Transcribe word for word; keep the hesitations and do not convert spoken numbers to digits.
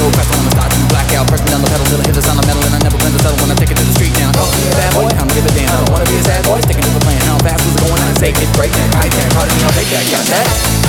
go faster when I start to black out. Pressing down the pedal till I hit the sound of metal, and I never plan to settle when I take it to the street now. Oh, bad boy, I'm give a damn. I don't wanna be a sad boy, sticking to the plan. How fast was it going? I say it's break that, high tech, harder than I'll take that. Got that?